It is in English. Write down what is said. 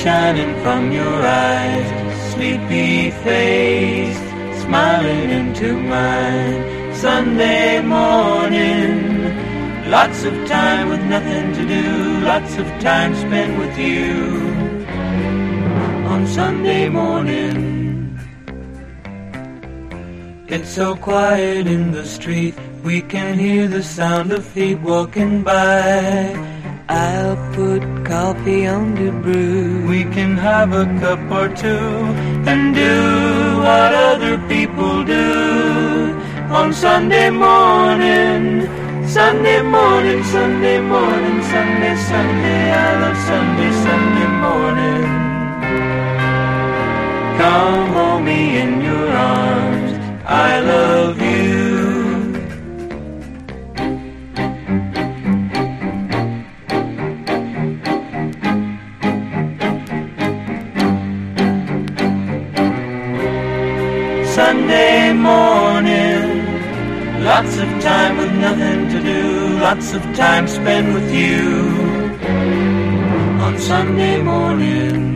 shining from your eyes, sleepy face, smiling into mine. Sunday morning, lots of time with nothing to do, lots of time spent with you on Sunday morning. It's so quiet in the street, we can hear the sound of feet walking by. I'll put coffee on the brew. We can have a cup or two and do what other people do on Sunday morning. Sunday morning, Sunday morning, Sunday, Sunday, I love Sunday, Sunday morning. Come hold me in your arms, I love you. Sunday morning, lots of time with nothing to do, lots of time spent with you on Sunday morning.